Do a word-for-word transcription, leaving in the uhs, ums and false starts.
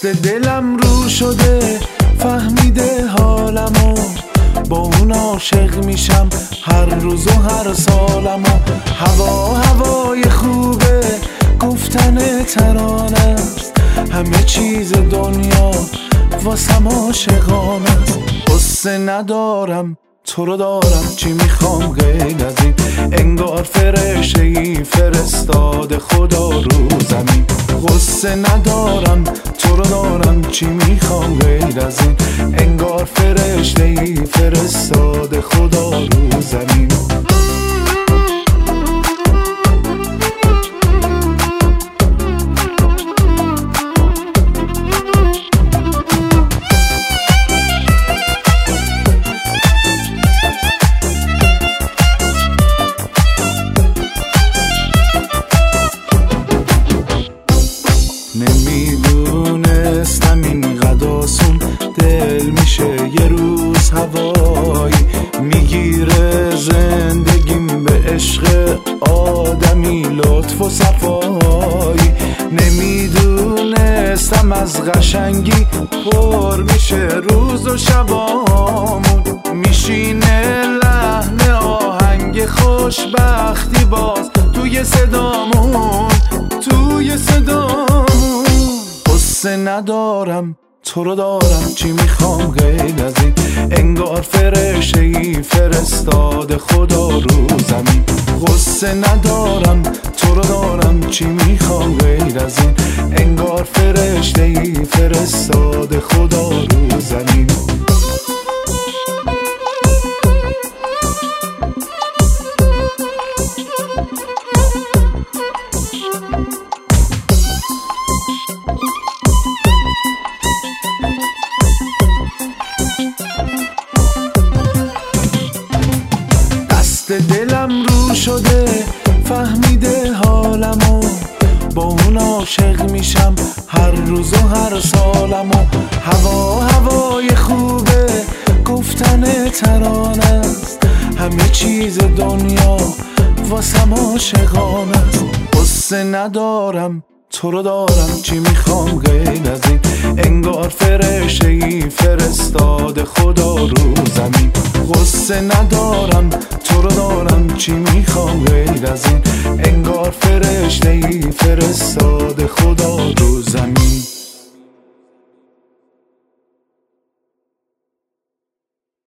دست دلم رو شده فهمیده حالمو، با اون عاشق میشم هر روز و هر سالمو. هوا هوای خوبه گفتن ترانه است، همه چیز دنیا واسم عاشقانه است. قصه ندارم تو رو دارم، چی میخوام غیر از این؟ انگار فرشته ای فرستاده خدا رو زمین. قصه ندارم تو رو دارم، چی میخوام غیر از این؟ انگار فرشته ای فرستاده خدا رو زمین. نمیدونستم اینقدر آسون دل میشه یه روز هوایی میگیره زندگیم به عشق آدمی لطف و صفایی. نمیدونستم از قشنگی پر میشه روز و شبامون، میشینه لحن آهنگ خوشبختی باز توی صدامون توی صدامون. قصه ندارم تو رو دارم، چی میخوام غیر از این؟ انگار فرشته ای فرستاده خدا رو زمین. قصه ندارم تو رو دارم، چی میخوام غیر از این؟ انگار فرشته ای فرستاده خدا رو زمین. دست دلم رو شده فهمیده حالمو، با اون عاشق میشم هر روز و هر سالمو. هوا هوای خوبه گفتن ترانه است، همه چیز دنیا واسم عاشقانه است. قصه ندارم تو رو دارم، چی میخوام غیر از این؟ انگار فرشته ای فرستاده خدا رو زمین. قصه ندارم تو رو دارم، چی میخوام غیر از این؟ انگار فرشته ای